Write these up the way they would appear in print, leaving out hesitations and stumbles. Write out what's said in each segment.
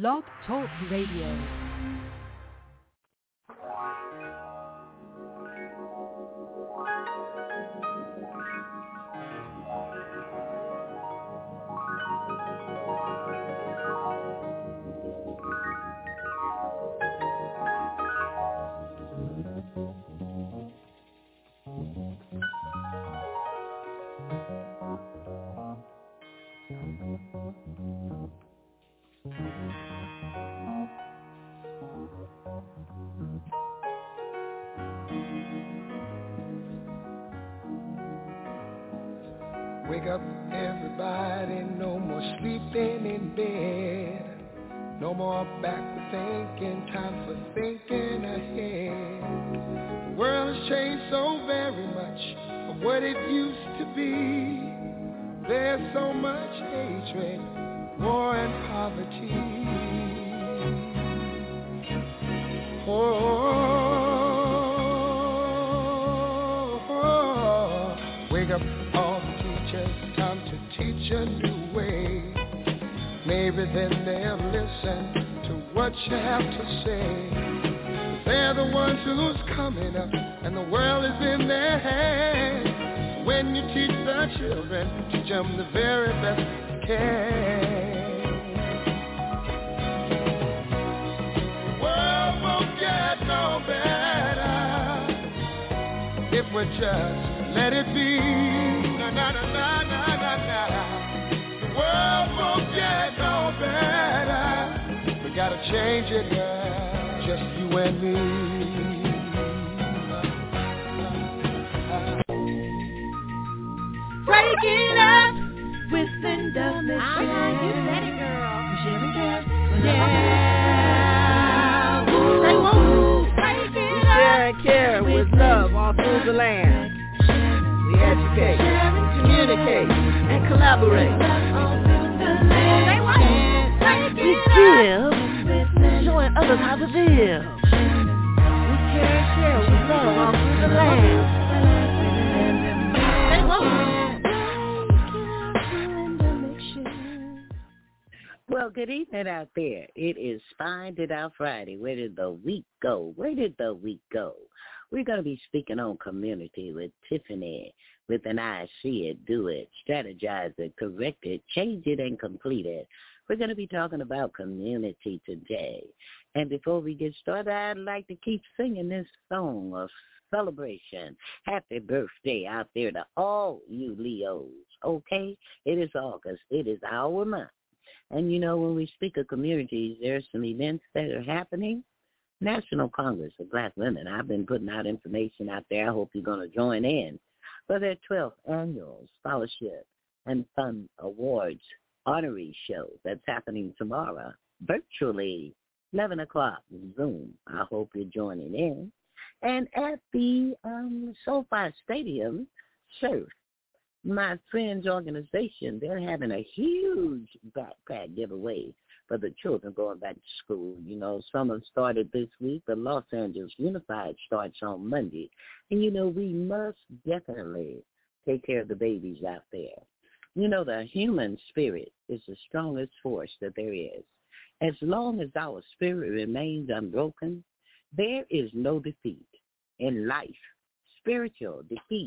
Blog Talk Radio. Wake up, everybody, no more sleeping in bed. No more backward thinking, time for thinking ahead. The world has changed so very much from what it used to be. There's so much hatred, war and poverty. Wake up, all the teachers, time to teach a new way. Maybe then they'll listen to what you have to say. They're the ones who's coming up, and the world is in their hands. When you teach the children, teach them the very best you can. The world won't get no better if we just let it be. Na na na na na na na. The world won't get no better. We gotta change it, girl. Just you and me. Break it up with Linda Michelle. You said it, girl. Yeah. Say woo. Break it up. Share and care with love all through the land. We educate, communicate, and collaborate. We give, showing others how to live. We care and share with love all through the land. Well, good evening out there. It is Find It Out Friday. Where did the week go? Where did the week go? We're going to be speaking on community with Tiffany, with an I see it, do it, strategize it, correct it, change it, and complete it. We're going to be talking about community today. And before we get started, I'd like to keep singing this song of celebration. Happy birthday out there to all you Leos, okay? It is August. It is our month. And, you know, when we speak of communities, there's some events that are happening. National Congress of Black Women. I've been putting out information out there. I hope you're going to join in for their 12th annual scholarship and fund awards honorary show that's happening tomorrow, virtually 11 o'clock, Zoom. I hope you're joining in. And at the SoFi Stadium, Surf, my friend's organization, they're having a huge backpack giveaway for the children going back to school. You know, some have started this week, but Los Angeles Unified starts on Monday. And, you know, we must definitely take care of the babies out there. You know, the human spirit is the strongest force that there is. As long as our spirit remains unbroken, there is no defeat in life. Spiritual defeat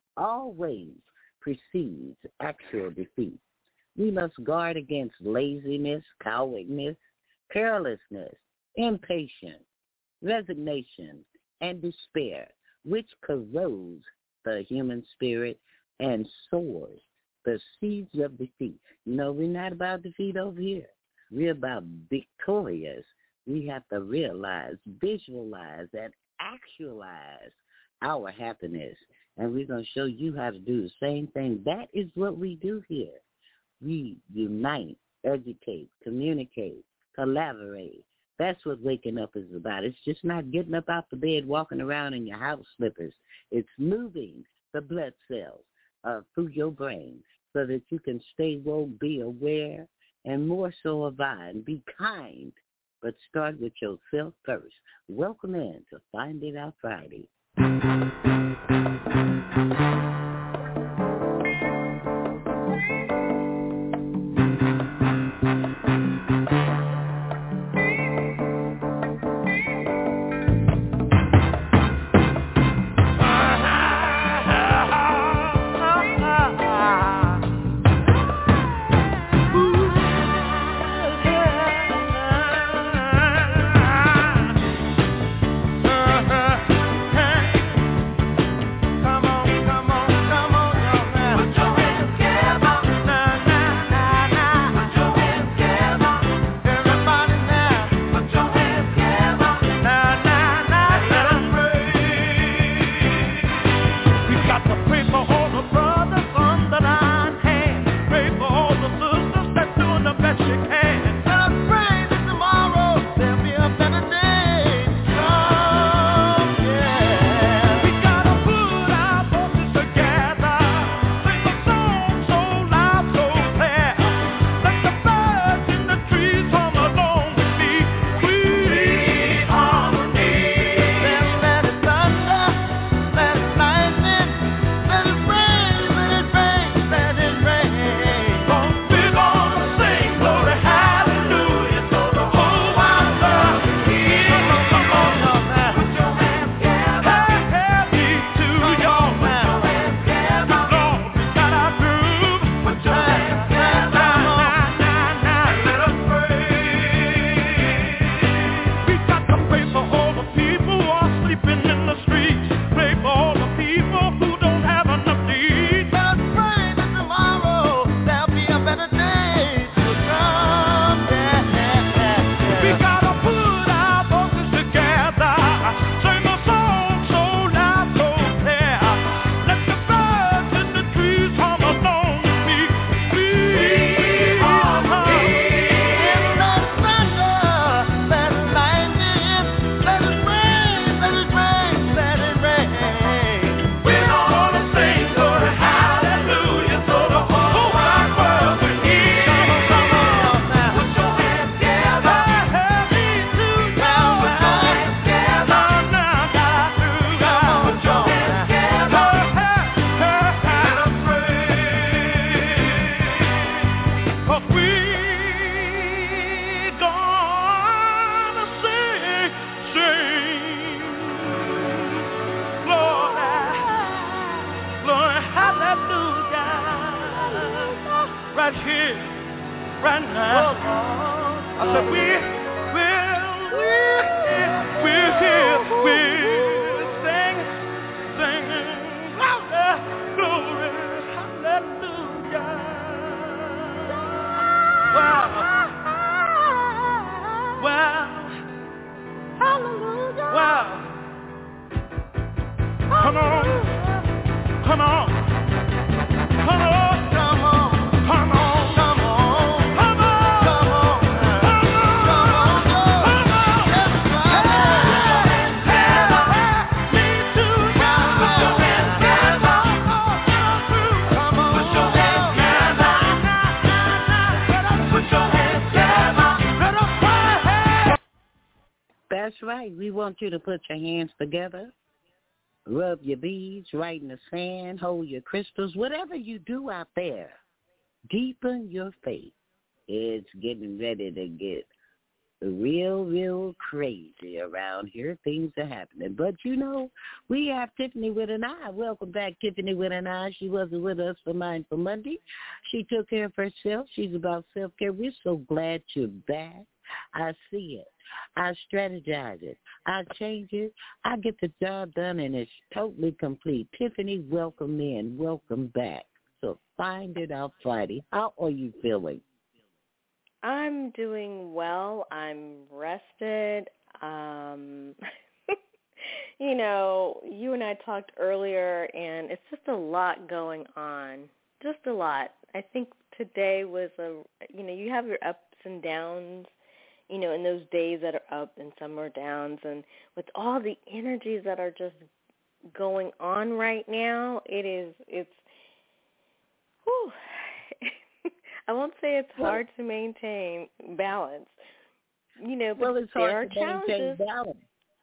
always precedes actual defeat. We must guard against laziness, cowardness, carelessness, impatience, resignation, and despair, which corrodes the human spirit and sows the seeds of defeat. You know, we're not about defeat over here. We're about victorious. We have to realize, visualize, and actualize our happiness. And we're going to show you how to do the same thing. That is what we do here. We unite, educate, communicate, collaborate. That's what waking up is about. It's just not getting up out the bed, walking around in your house slippers. It's moving the blood cells through your brain so that you can stay woke, be aware, and more so abide. Be kind, but start with yourself first. Welcome in to Find It Out Friday. That's right. We want you to put your hands together, rub your beads, write in the sand, hold your crystals, whatever you do out there, deepen your faith. It's getting ready to get real crazy around here. Things are happening. But, you know, we have Tiffany with an eye. Welcome back, Tiffany with an eye. She wasn't with us for Mindful Monday. She took care of herself. She's about self-care. We're so glad you're back. I see it. I strategize it. I change it. I get the job done, and it's totally complete. Tiffany, welcome in. Welcome back. So Find It Out Friday. How are you feeling? I'm doing well. I'm rested. You know, you and I talked earlier, and it's just a lot going on. Just a lot. I think today was you have your ups and downs, you know, in those days that are up and some are downs. And with all the energies that are just going on right now, it's whew. I won't say it's hard to maintain balance, you know, but it's there hard are to challenges. maintain balance.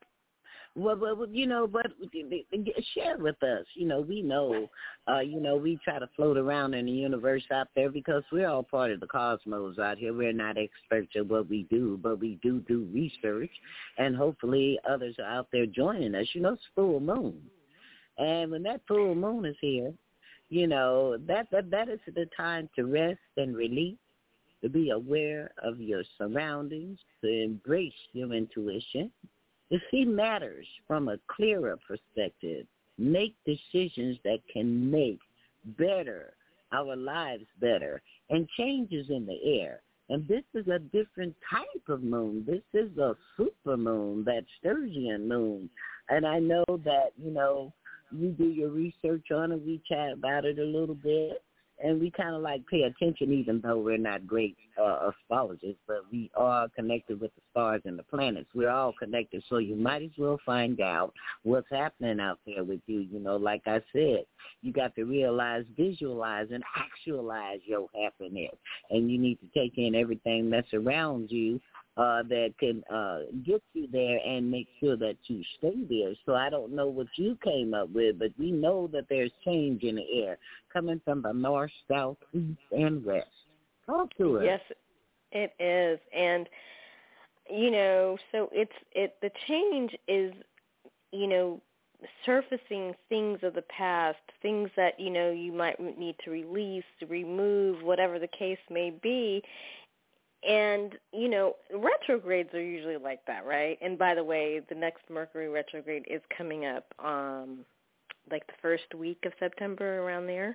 Well, you know, but share with us. You know, we know, we try to float around in the universe out there because we're all part of the cosmos out here. We're not experts at what we do, but we do research, and hopefully others are out there joining us. You know, it's full moon, and when that full moon is here, you know, that is the time to rest and release, to be aware of your surroundings, to embrace your intuition, to see matters from a clearer perspective, make decisions that can make better our lives better, and changes in the air. And this is a different type of moon. This is a super moon, that Sturgeon moon. And I know that, you know, you do your research on it. We chat about it a little bit, and we kind of like pay attention, even though we're not great astrologers, but we are connected with the stars and the planets. We're all connected, so you might as well find out what's happening out there with you. You know, like I said, you got to realize, visualize, and actualize your happiness, and you need to take in everything that's around you that can get you there and make sure that you stay there. So I don't know what you came up with, but we know that there's change in the air coming from the north, south, east, and west. Talk to us. Yes, it is. And, you know, so the change is, you know, surfacing things of the past, things that, you know, you might need to release, to remove, whatever the case may be. And, you know, retrogrades are usually like that, right? And by the way, the next Mercury retrograde is coming up like the first week of September, around there.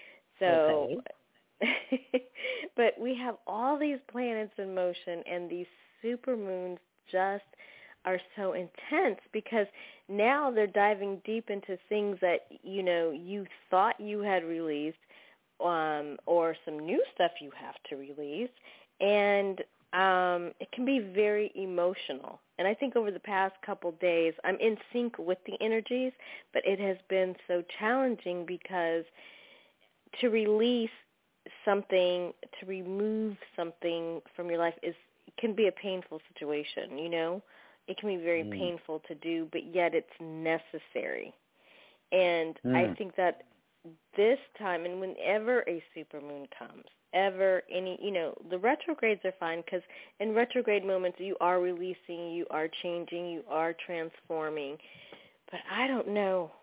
So, okay. But we have all these planets in motion, and these super moons just are so intense because now they're diving deep into things that, you know, you thought you had released, or some new stuff you have to release. And it can be very emotional. And I think over the past couple days, I'm in sync with the energies, but it has been so challenging because to release something, to remove something from your life can be a painful situation, you know. It can be very painful to do, but yet it's necessary. And I think that this time, and whenever a supermoon comes, the retrogrades are fine because in retrograde moments you are releasing, you are changing, you are transforming. But I don't know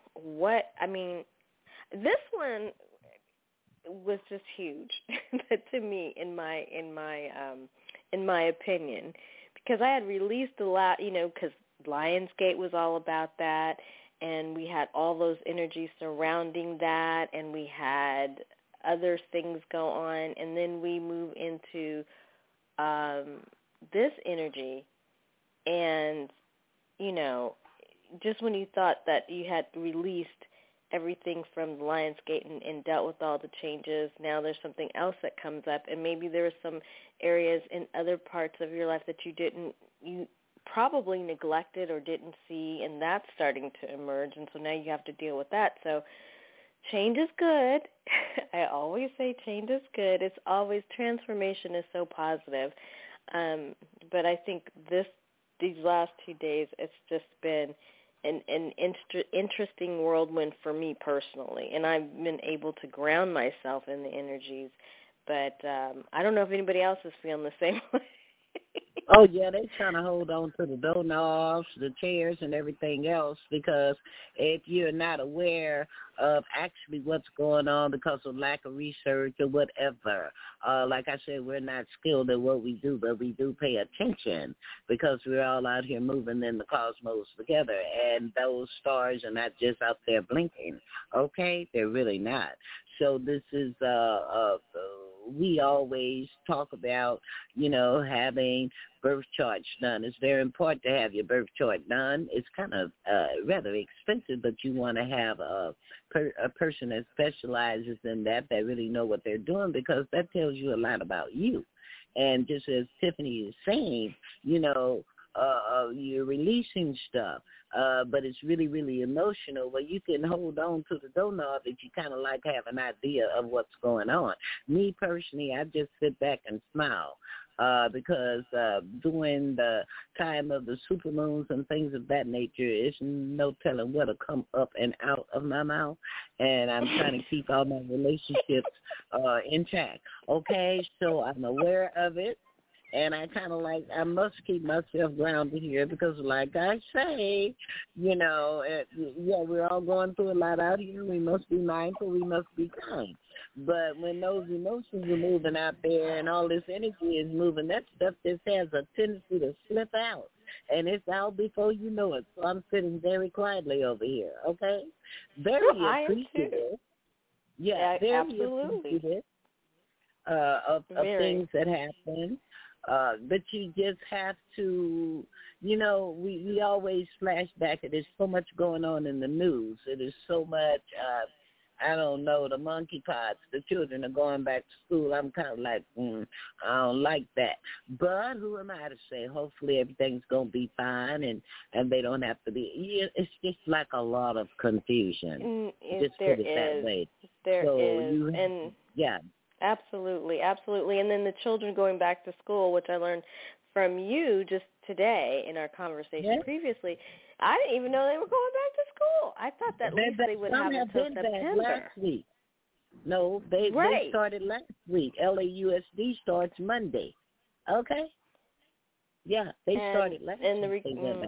this one was just huge to me in my in my opinion, because I had released a lot, because Lionsgate was all about that, and we had all those energies surrounding that, and we had other things go on, and then we move into this energy, and, just when you thought that you had released everything from the Lionsgate and dealt with all the changes, now there's something else that comes up, and maybe there are some areas in other parts of your life that you probably neglected or didn't see, and that's starting to emerge, and so now you have to deal with that. So change is good. I always say change is good. It's always, transformation is so positive. But I think these last 2 days, it's just been an interesting whirlwind for me personally, and I've been able to ground myself in the energies. But I don't know if anybody else is feeling the same way. Oh, yeah, they're trying to hold on to the doorknobs, the chairs, and everything else, because if you're not aware of actually what's going on because of lack of research or whatever, like I said, we're not skilled at what we do, but we do pay attention because we're all out here moving in the cosmos together, and those stars are not just out there blinking, okay? They're really not. So this is we always talk about, having birth charts done. It's very important to have your birth chart done. It's kind of rather expensive, but you want to have a person that specializes in that really know what they're doing, because that tells you a lot about you. And just as Tiffany is saying, you're releasing stuff, but it's really, really emotional. Well, you can hold on to the doorknob if you kind of like have an idea of what's going on. Me personally, I just sit back and smile because during the time of the supermoons and things of that nature, it's no telling what'll come up and out of my mouth, and I'm trying to keep all my relationships intact. Okay, so I'm aware of it. And I kind of I must keep myself grounded here because, like I say, we're all going through a lot out here. We must be mindful. We must be kind. But when those emotions are moving out there and all this energy is moving, that stuff just has a tendency to slip out. And it's out before you know it. So I'm sitting very quietly over here, okay? Very appreciative. Yeah, very absolutely. Appreciative of things that happen. But you just have to, we always flash back. There's so much going on in the news. There's so much, I don't know, the monkeypox, the children are going back to school. I'm kind of like, I don't like that. But who am I to say? Hopefully everything's going to be fine and they don't have to be. It's just like a lot of confusion. Just put it that way. There is. Yeah. Absolutely, absolutely. And then the children going back to school, which I learned from you just today in our conversation previously. I didn't even know they were going back to school. I thought that at least they would have until September. Last week. No, they started last week. LAUSD starts Monday. Okay? Yeah, they started last week.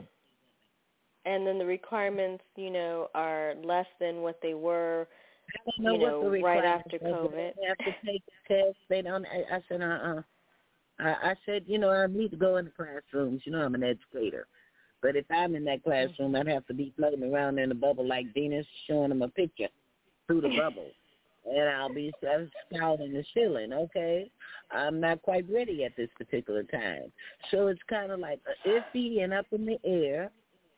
And then the requirements, are less than what they were. I don't know what the right after COVID. They have to take tests. They don't. I said, I said, I need to go in the classrooms. I'm an educator. But if I'm in that classroom, I'd have to be floating around in a bubble like Venus, showing them a picture through the bubble. And I'll be scouting the ceiling, okay? I'm not quite ready at this particular time. So it's kind of like iffy and up in the air.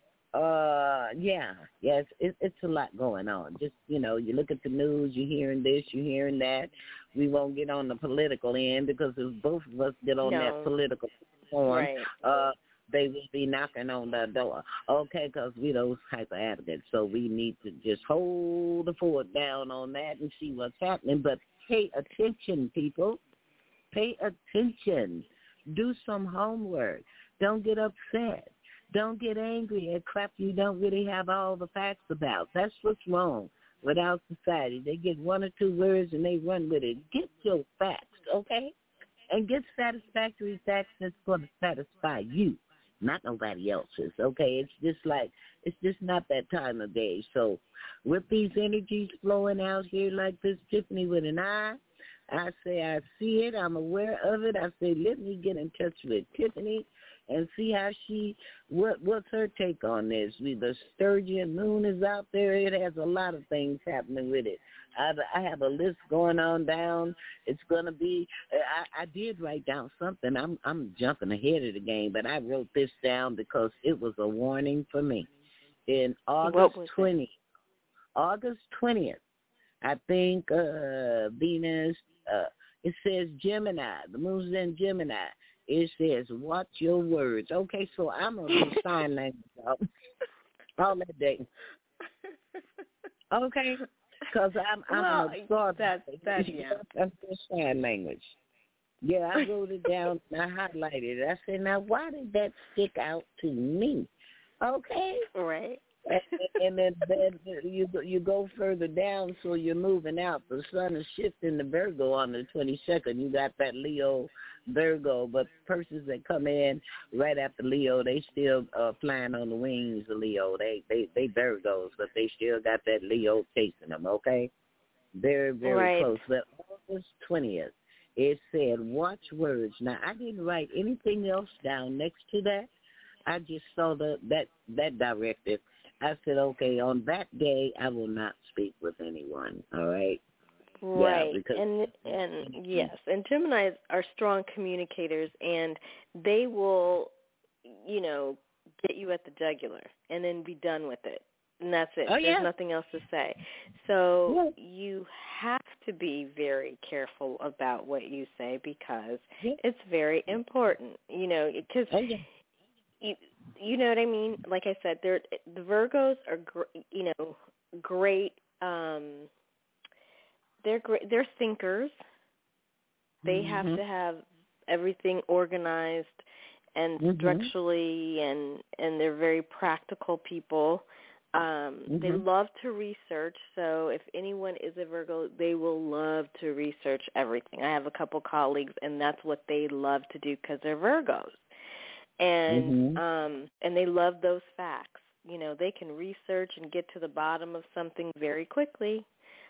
Yes, it's a lot going on. Just, you look at the news, you're hearing this, you're hearing that. We won't get on the political end because if both of us get on that political form, they will be knocking on the door. Okay, because we those type of advocates. So we need to just hold the fort down on that and see what's happening. But pay attention, people. Pay attention. Do some homework. Don't get upset. Don't get angry at crap you don't really have all the facts about. That's what's wrong with our society. They get one or two words and they run with it. Get your facts, okay? And get satisfactory facts that's going to satisfy you, not nobody else's, okay? It's just not that time of day. So with these energies flowing out here like this, Tiffany with an eye, I say I see it. I'm aware of it. I say let me get in touch with Tiffany and see how what's her take on this. The Sturgeon moon is out there. It has a lot of things happening with it. I have a list going on down. It's going to be, I did write down something. I'm jumping ahead of the game, but I wrote this down because it was a warning for me. In August 20th, I think Venus, it says Gemini. The moon's in Gemini. It says, watch your words. Okay, so I'm going to do sign language all that day. Okay, because I'm absorbed. That's sign language. Yeah, I wrote it down and I highlighted it. I said, now, why did that stick out to me? Okay. Right. And then you go further down, so you're moving out. The sun is shifting to Virgo on the 22nd. You got that Leo Virgo, but persons that come in right after Leo, they still flying on the wings of Leo. They Virgos, but they still got that Leo chasing them, okay? Very, very close. But August 20th, it said, watch words. Now, I didn't write anything else down next to that. I just saw that directive. I said, okay, on that day, I will not speak with anyone, all right? Right, yeah, and yes, and Geminis are strong communicators, and they will, get you at the jugular and then be done with it, and that's it. There's nothing else to say. So you have to be very careful about what you say because it's very important, because you know what I mean? Like I said, the Virgos are, great. They're great. They're thinkers. They have to have everything organized and structurally, and they're very practical people. They love to research. So if anyone is a Virgo, they will love to research everything. I have a couple colleagues, and that's what they love to do because they're Virgos. And and they love those facts. They can research and get to the bottom of something very quickly.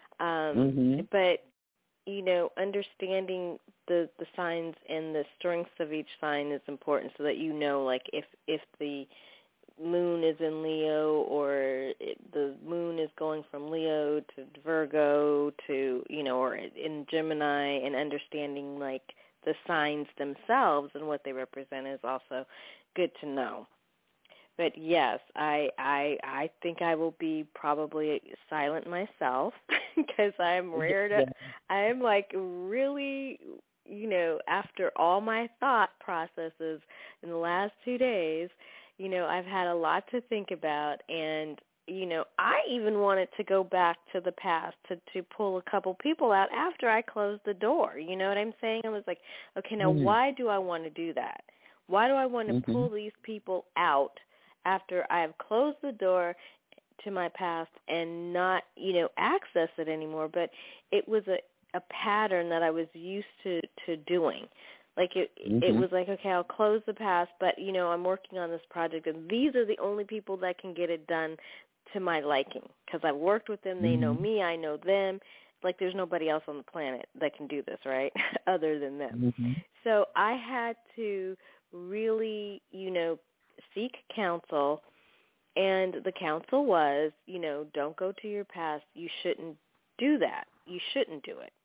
But, understanding the signs and the strengths of each sign is important so that like if the moon is in Leo or the moon is going from Leo to Virgo to, or in Gemini, and understanding like the signs themselves and what they represent is also good to know. But yes, I think I will be probably silent myself because I'm rare to. I am like really, after all my thought processes in the last 2 days, I've had a lot to think about, and I even wanted to go back to the past to pull a couple people out after I closed the door. You know what I'm saying? I was like, okay, now why do I want to do that? Why do I want to pull these people out after I have closed the door to my past and not, access it anymore? But it was a pattern that I was used to doing. Like it was like, okay, I'll close the past, but, I'm working on this project, and these are the only people that can get it done to my liking because I've worked with them. They know me. I know them. Like there's nobody else on the planet that can do this, right, other than them. So I had to really, seek counsel, and the counsel was, don't go to your past. You shouldn't do that. You shouldn't do it.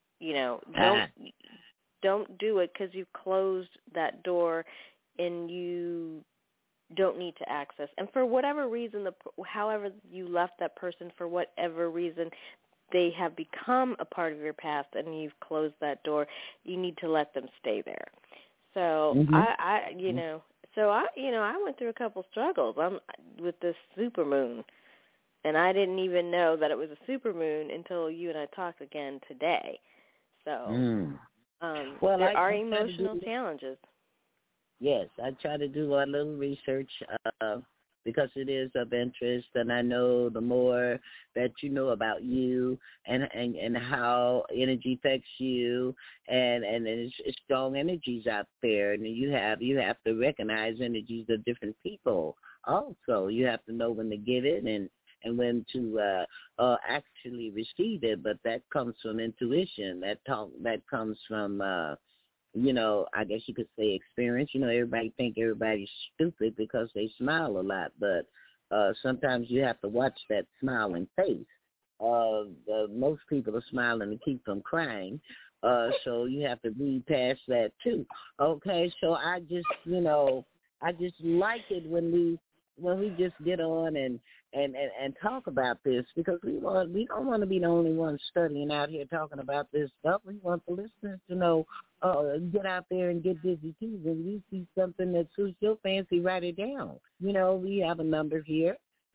Don't do it because you've closed that door and you don't need to access. And for whatever reason, however you left that person, for whatever reason, they have become a part of your past and you've closed that door, you need to let them stay there. So I went through a couple struggles with this supermoon, and I didn't even know that it was a supermoon until you and I talked again today. So there are emotional challenges. Yes, I try to do a little research because it is of interest, and I know the more that you know about you and how energy affects you, and it's strong energies out there, and you have to recognize energies of different people. Also, you have to know when to give it and and when to actually receive it. But that comes from intuition. That comes from I guess you could say experience. Everybody think everybody's stupid because they smile a lot, but sometimes you have to watch that smiling face. Most people are smiling to keep from crying, so you have to read past that too. Okay, so I just like it when we just get on and talk about this, because we don't want to be the only ones studying out here talking about this stuff. We want the listeners to know, get out there and get busy too. When you see something that suits your fancy, write it down. We have a number here,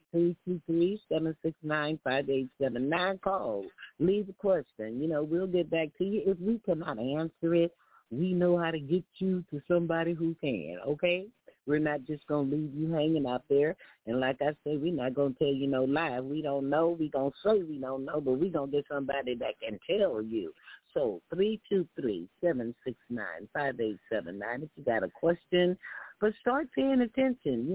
323-769-5879. Call, leave a question. We'll get back to you. If we cannot answer it, we know how to get you to somebody who can, okay? We're not just going to leave you hanging out there. And like I said, we're not going to tell you no lie. We don't know. We're going to say we don't know, but we're going to get somebody that can tell you. So 323-769-5879 if you got a question. But start paying attention.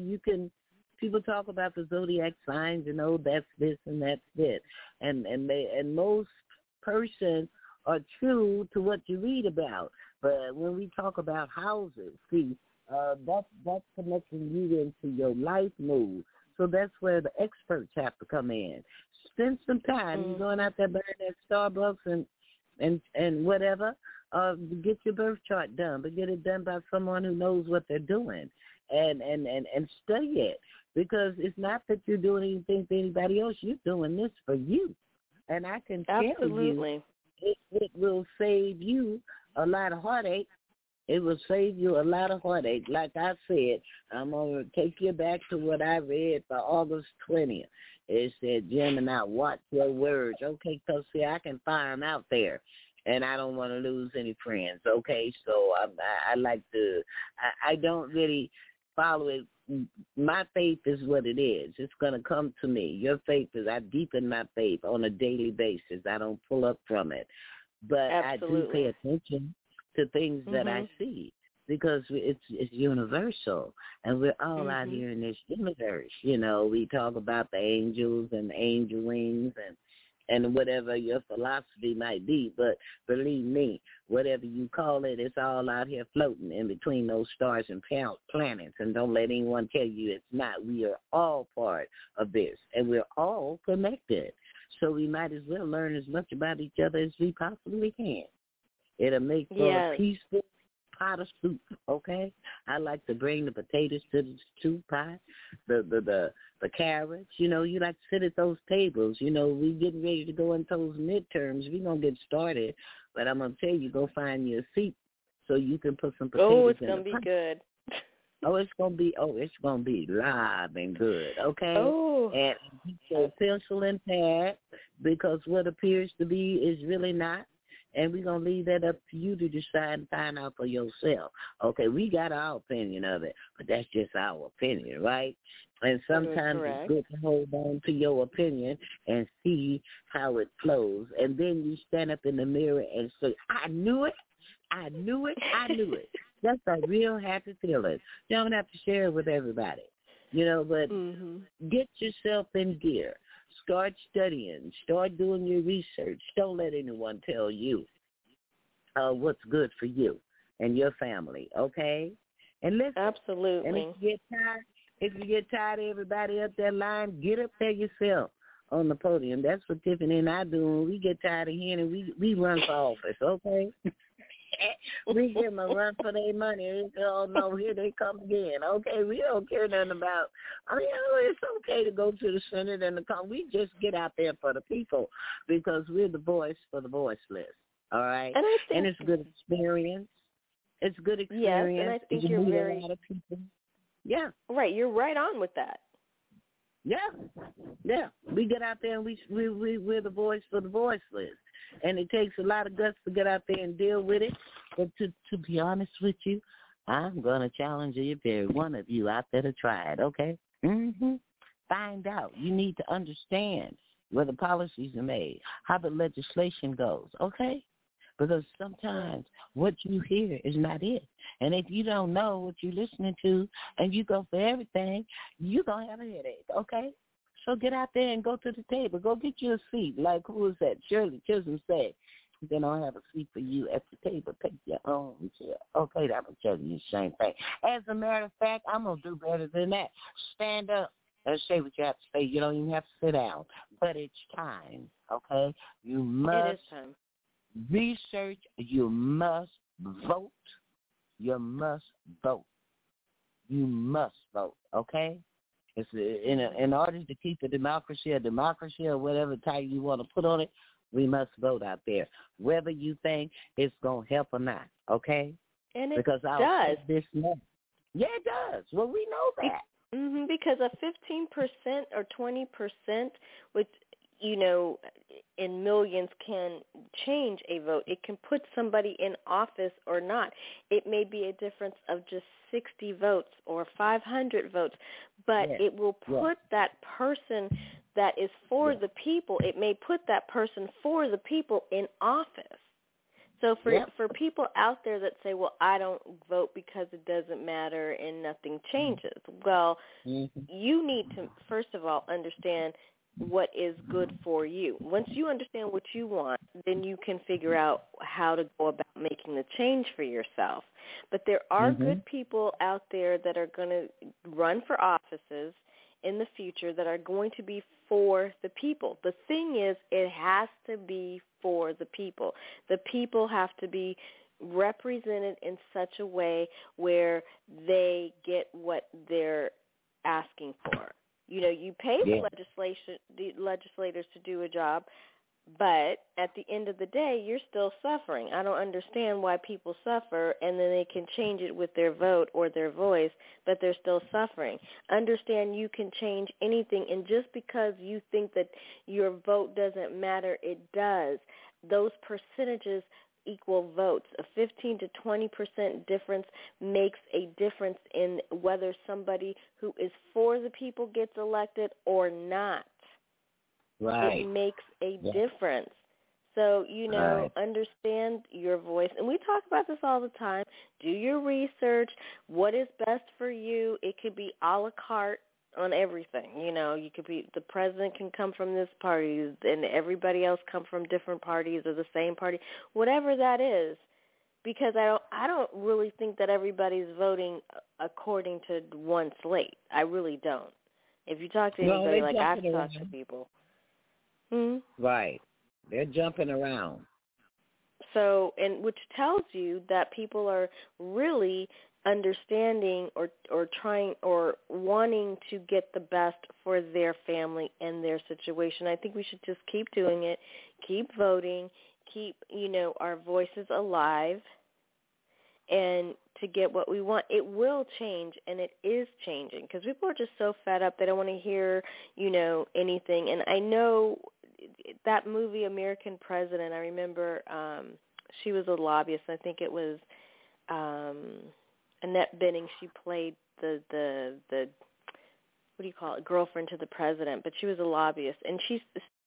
People talk about the zodiac signs, that's this and that's it. And most persons are true to what you read about. But when we talk about houses, see, that's connecting you into your life mood. So that's where the experts have to come in. Spend some time. You're going out there buying that Starbucks and whatever. Get your birth chart done, but get it done by someone who knows what they're doing, and study it, because it's not that you're doing anything for anybody else. You're doing this for you, and I can tell you, it will save you a lot of heartache. It will save you a lot of heartache. Like I said, I'm going to take you back to what I read for August 20th. It said, Gemini, watch your words. Okay, because, see, I can find out there, and I don't want to lose any friends, okay? So I like to – I don't really follow it. My faith is what it is. It's going to come to me. Your faith is – I deepen my faith on a daily basis. I don't pull up from it. But Absolutely. I do pay attention to things that I see, because it's universal, and we're all out here in this universe. We talk about the angels and angel wings and whatever your philosophy might be, but believe me, whatever you call it, it's all out here floating in between those stars and planets, and don't let anyone tell you it's not. We are all part of this, and we're all connected, so we might as well learn as much about each other as we possibly can. It'll make for a peaceful pot of soup, okay? I like to bring the potatoes to the soup pot, the carrots. You like to sit at those tables. We getting ready to go into those midterms. We're going to get started, but I'm going to tell you, go find you a seat so you can put some potatoes in the pot. Oh, it's going to be good. It's gonna be live and good, okay? Oh. And get your pencil and pad, because what appears to be is really not. And we're going to leave that up to you to decide and find out for yourself. Okay, we got our opinion of it, but that's just our opinion, right? And sometimes it's good to hold on to your opinion and see how it flows. And then you stand up in the mirror and say, I knew it. That's a real happy feeling. You don't have to share it with everybody, but get yourself in gear. Start studying. Start doing your research. Don't let anyone tell you what's good for you and your family, okay? And listen. Absolutely. And if you get tired of everybody up that line, get up there yourself on the podium. That's what Tiffany and I do. When we get tired of hearing, we run for office, okay? We give them a run for their money. Oh, no, here they come again. Okay, we don't care nothing about, it's okay to go to the Senate and the Congress. We just get out there for the people, because we're the voice for the voiceless, all right? And it's good experience. It's good experience. Yes, and I think you're very... a lot of people. Yeah. Right, you're right on with that. Yeah. We get out there and we're the voice for the voiceless. And it takes a lot of guts to get out there and deal with it. But to be honest with you, I'm going to challenge every one of you out there to try it, okay? Find out. You need to understand where the policies are made, how the legislation goes, okay? Because sometimes what you hear is not it. And if you don't know what you're listening to and you go for everything, you're going to have a headache, okay? So get out there and go to the table. Go get you a seat. Like, who was that? Shirley Chisholm said, then I'll have a seat for you at the table. Take your own chair. Okay, that will tell you the same thing. As a matter of fact, I'm going to do better than that. Stand up and say what you have to say. You don't even have to sit down. But it's time, okay? You must it is time. research. You must vote. You must vote. You must vote, okay? It's in order to keep the democracy or whatever title you want to put on it, we must vote out there, whether you think it's going to help or not, okay? And it because does. Yeah, it does. Well, we know that. Because a 15% or 20%, which, in millions can change a vote. It can put somebody in office or not. It may be a difference of just 60 votes or 500 votes, but it will put that person that is for the people, it may put that person for the people in office. So for people out there that say, well, I don't vote because it doesn't matter and nothing changes, well, you need to, first of all, understand what is good for you. Once you understand what you want, then you can figure out how to go about making the change for yourself. But there are good people out there that are going to run for offices in the future that are going to be for the people. The thing is, it has to be for the people. The people have to be represented in such a way where they get what they're asking for. You pay the legislators to do a job, but at the end of the day, you're still suffering. I don't understand why people suffer, and then they can change it with their vote or their voice, but they're still suffering. Understand you can change anything, and just because you think that your vote doesn't matter, it does. Those percentages equal votes. A 15 to 20% difference makes a difference in whether somebody who is for the people gets elected or not. Right. It makes a difference. So, understand your voice. And we talk about this all the time. Do your research. What is best for you? It could be a la carte on everything. You could be, the president can come from this party and everybody else come from different parties or the same party, whatever that is. Because I don't really think that everybody's voting according to one slate. I really don't. If you talk to anybody, like I've talked to people. Right. They're jumping around. So, and which tells you that people are really understanding or trying or wanting to get the best for their family and their situation. I think we should just keep doing it, keep voting, keep, our voices alive, and to get what we want. It will change, and it is changing, because people are just so fed up. They don't want to hear, anything. And I know that movie, American President, I remember she was a lobbyist. I think it was Annette Bening. She played the what do you call it, girlfriend to the president, but she was a lobbyist. And she's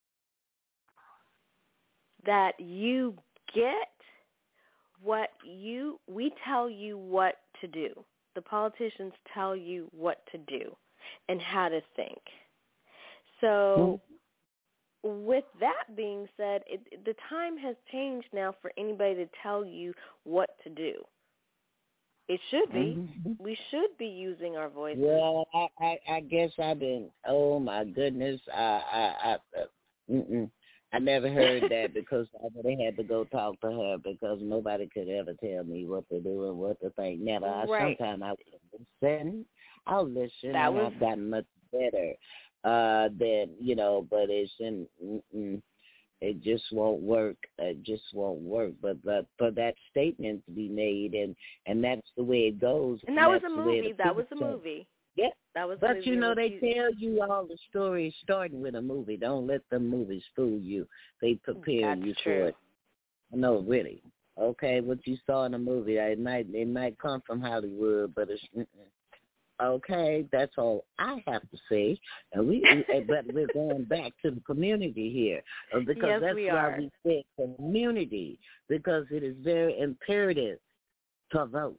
that you get what we tell you what to do. The politicians tell you what to do and how to think. So with that being said, the time has changed now for anybody to tell you what to do. It should be. We should be using our voices. Well, I guess I've been, oh my goodness, I never heard that, because I would have had to go talk to her, because nobody could ever tell me what to do and what to think. Never. Right. Sometimes I would listen. I'll listen, I've gotten much better than, but it's it just won't work. It just won't work. But for that statement to be made, and that's the way it goes. And that was a movie. That was a movie. Yeah. That was. But they tell you all the stories starting with a movie. Don't let the movies fool you. They prepare you for it. No, really. Okay, what you saw in a movie, it might come from Hollywood, but it's okay. That's all I have to say. And but we're going back to the community here, because that's why we say community, because it is very imperative to vote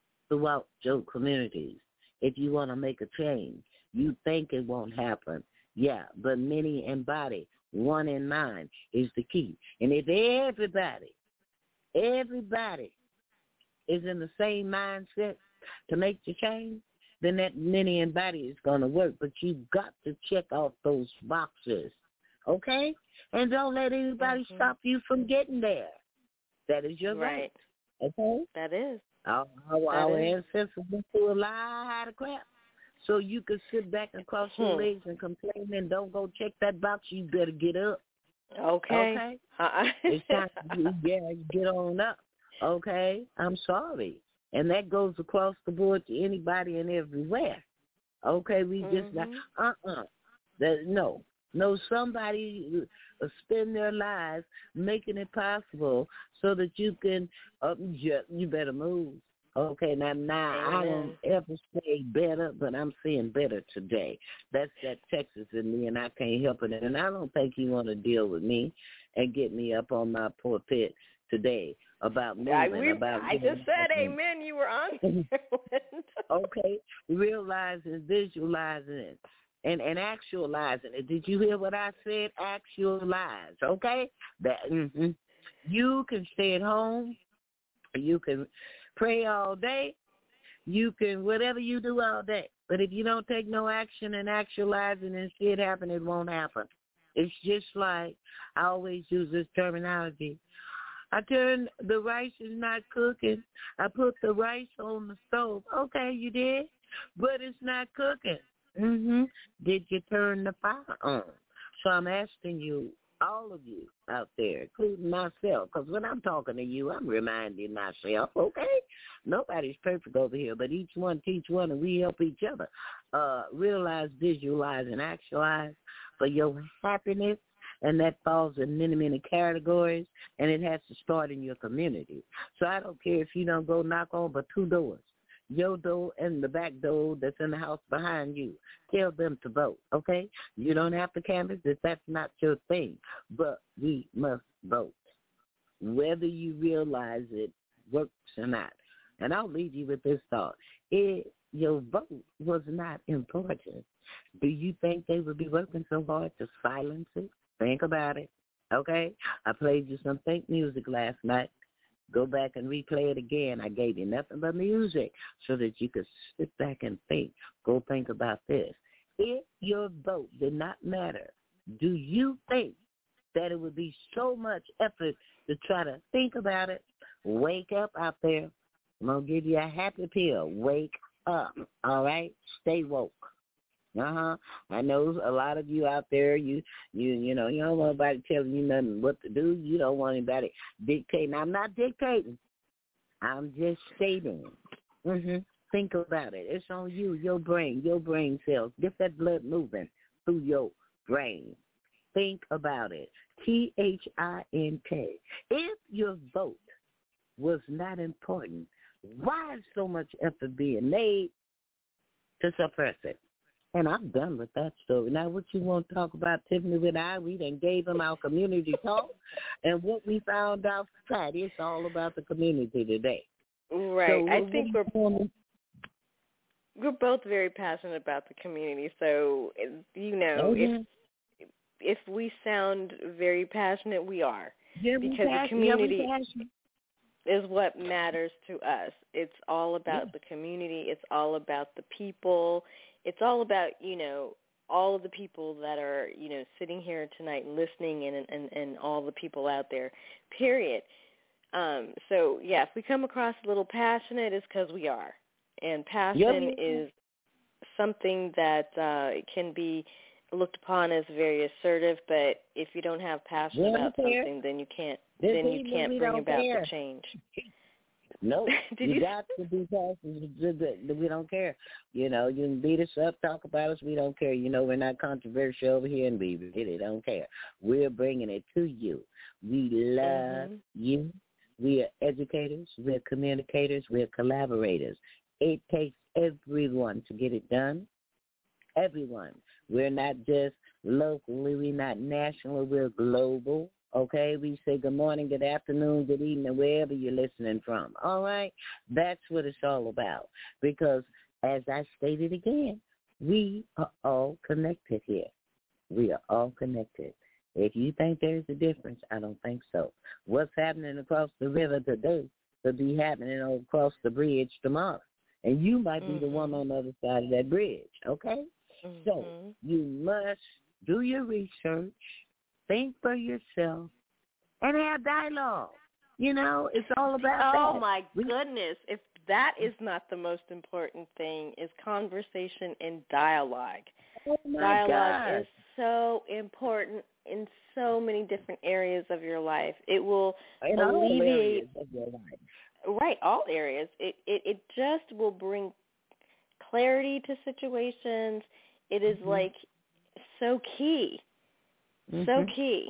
throughout your communities. If you want to make a change, you think it won't happen. Yeah, but many embody. One in mind is the key. And if everybody is in the same mindset to make the change, then that many embody is going to work. But you've got to check off those boxes, okay? And don't let anybody stop you from getting there. That is your right. Okay? That is. Our ancestors went through a lot of crap. So you could sit back and cross your legs and complain and don't go check that box. You better get up. Okay. It's time to get on up. Okay? I'm sorry. And that goes across the board to anybody and everywhere. Okay? We just not, No, somebody spend their lives making it possible so that you can, you better move. Okay, now I don't ever say better, but I'm saying better today. That's that Texas in me, and I can't help it. And I don't think you want to deal with me and get me up on my pulpit today about moving. I just said amen. You were on. Okay, realizing, visualizing it. And actualizing it. Did you hear what I said? Actualize, okay? That you can stay at home. You can pray all day. You can whatever you do all day. But if you don't take no action and actualize it and see it happen, it won't happen. It's just like I always use this terminology. The rice is not cooking. I put the rice on the stove. Okay, you did, but it's not cooking. Did you turn the fire on? So I'm asking you, all of you out there, including myself, because when I'm talking to you, I'm reminding myself, okay, nobody's perfect over here, but each one teach one, and we help each other. Realize, visualize, and actualize for your happiness, and that falls in many, many categories, and it has to start in your community. So I don't care if you don't go knock on but 2 doors. Your door and the back door that's in the house behind you. Tell them to vote, okay? You don't have to canvass if that's not your thing, but we must vote, whether you realize it works or not. And I'll leave you with this thought. Your vote was not important. Do you think they would be working so hard to silence it? Think about it, okay? I played you some think music last night. Go back and replay it again. I gave you nothing but music so that you could sit back and think. Go think about this. If your vote did not matter, do you think that it would be so much effort to try to think about it? Wake up out there. I'm going to give you a happy pill. Wake up, all right? Stay woke. I know a lot of you out there, you know, you don't want anybody telling you nothing what to do. You don't want anybody dictating. I'm not dictating. I'm just stating. Think about it. It's on you, your brain cells. Get that blood moving through your brain. Think about it. THINK. If your vote was not important, why is so much effort being made to suppress it? And I'm done with that story. Now, what you want to talk about, Tiffany, we done gave them our community talk. And what we found out Friday, it's all about the community today. Right. So I think we're both very passionate about the community. So, you know, if we sound very passionate, we are. Yeah, because the community is what matters to us. It's all about the community. It's all about the people. It's all about, you know, all of the people that are, you know, sitting here tonight listening and all the people out there, period. So, yeah, if we come across a little passionate, it's because we are. And passion is something that can be looked upon as very assertive, but if you don't have passion about something, then you can't bring about the change. No, you got to be passionate. We don't care. You know, you can beat us up, talk about us. We don't care. You know, we're not controversial over here, and we really don't care. We're bringing it to you. We love you. We are educators. We're communicators. We're collaborators. It takes everyone to get it done. Everyone. We're not just locally. We're not national. We're global. Okay, we say good morning, good afternoon, good evening, wherever you're listening from. All right? That's what it's all about. Because, as I stated again, we are all connected here. We are all connected. If you think there's a difference, I don't think so. What's happening across the river today could be happening across the bridge tomorrow. And you might be the one on the other side of that bridge, okay? So you must do your research, think for yourself, and have dialogue. You know, it's all about that. Oh, my goodness. If that is not the most important thing, is conversation and dialogue. Oh, my Dialogue God. is so important in so many different areas of your life. It will in all alleviate areas of your life. Right, all areas. It just will bring clarity to situations. It is like so key. So key.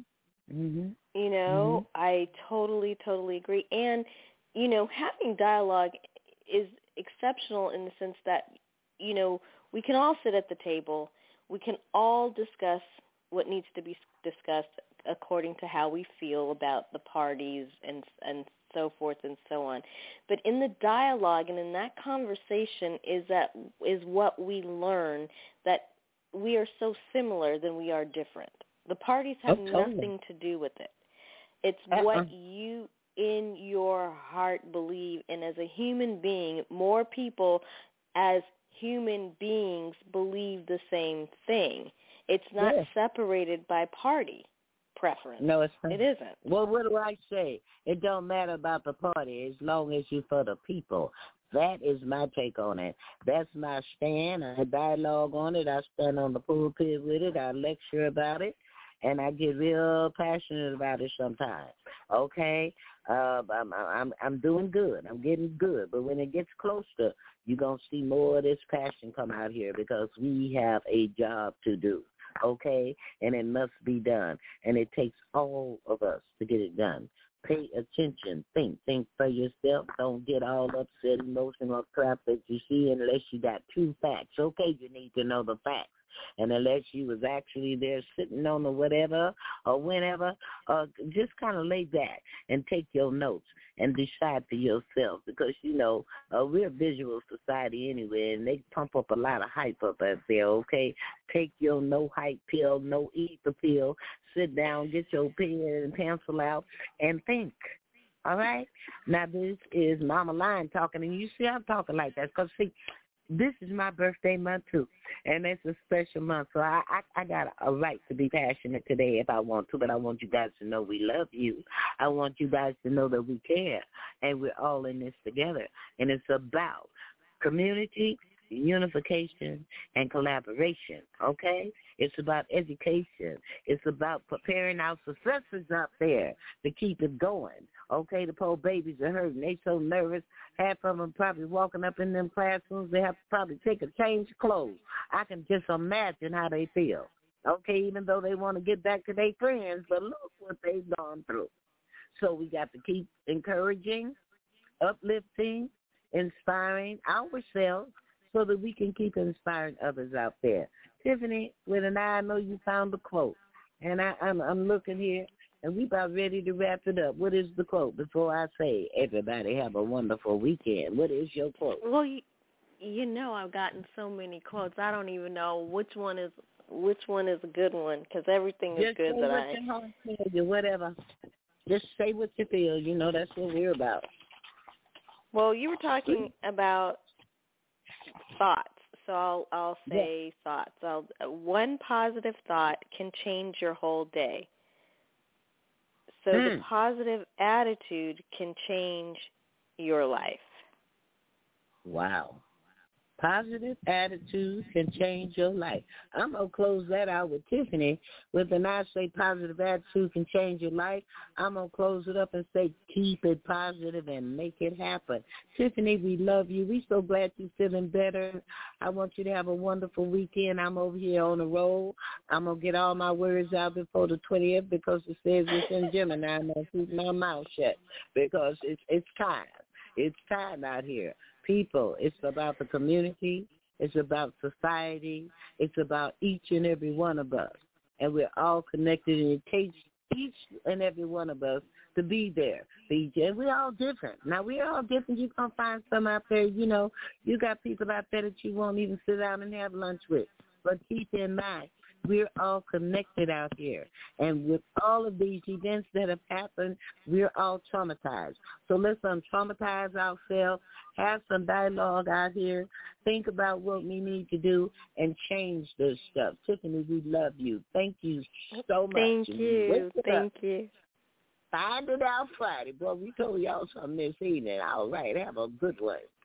You know, I totally agree. And, you know, having dialogue is exceptional in the sense that, you know, we can all sit at the table. We can all discuss what needs to be discussed according to how we feel about the parties and so forth and so on. But in the dialogue and in that conversation is what we learn that we are so similar than we are different. The parties have nothing to do with it. It's what you in your heart believe, and as a human being, more people as human beings believe the same thing. It's not separated by party preference. No, it's not. It isn't. Well, what do I say? It don't matter about the party as long as you for the people. That is my take on it. That's my stand. I dialogue on it. I stand on the pulpit with it. I lecture about it. And I get real passionate about it sometimes. Okay, I'm doing good. I'm getting good. But when it gets closer, you're gonna see more of this passion come out here because we have a job to do. Okay, and it must be done, and it takes all of us to get it done. Pay attention. Think for yourself. Don't get all upset, emotional crap that you see unless you got true facts. Okay, you need to know the facts. And unless you was actually there sitting on the whatever or whenever, just kind of lay back and take your notes and decide for yourself because, you know, we're a visual society anyway, and they pump up a lot of hype up out there, okay? Take your no-hype pill, no-ether pill, sit down, get your pen and pencil out, and think. All right? Now, this is Mama Lion talking, and you see I'm talking like that because, see, this is my birthday month, too, and it's a special month, so I got a right to be passionate today if I want to, but I want you guys to know we love you. I want you guys to know that we care, and we're all in this together, and it's about community, unification, and collaboration, okay? It's about education. It's about preparing our successors out there to keep it going, okay? The poor babies are hurting. They so nervous. Half of them probably walking up in them classrooms. They have to probably take a change of clothes. I can just imagine how they feel, okay, even though they want to get back to their friends, but look what they've gone through. So we got to keep encouraging, uplifting, inspiring ourselves so that we can keep inspiring others out there. Tiffany, with an eye, I know you found the quote, and I'm looking here, and we about ready to wrap it up. What is the quote before I say, everybody have a wonderful weekend? What is your quote? Well, you know I've gotten so many quotes. I don't even know which one is a good one because everything is Just good say that what your heart tells you, whatever. Just say what you feel. You know, that's what we're about. Well, you were talking about thoughts, so I'll say thoughts. One positive thought can change your whole day. So the positive attitude can change your life. Wow. Positive attitude can change your life. I'm going to close that out with Tiffany with an I say positive attitude can change your life. I'm going to close it up and say keep it positive and make it happen. Tiffany, we love you. We're so glad you're feeling better. I want you to have a wonderful weekend. I'm over here on the road. I'm going to get all my words out before the 20th because it says it's in Gemini. I'm going to keep my mouth shut because it's time. It's time out here. People, it's about the community, it's about society, it's about each and every one of us. And we're all connected, and it takes each and every one of us to be there. And we're all different. Now, we're all different. You're going to find some out there, you know, you got people out there that you won't even sit down and have lunch with. But keep in mind, We're all connected out here. And with all of these events that have happened, we're all traumatized. So let's untraumatize ourselves, have some dialogue out here, think about what we need to do, and change this stuff. Tiffany, we love you. Thank you so much. Thank you. Thank you. Find It Out Friday. Boy, we told y'all something this evening. All right, have a good one.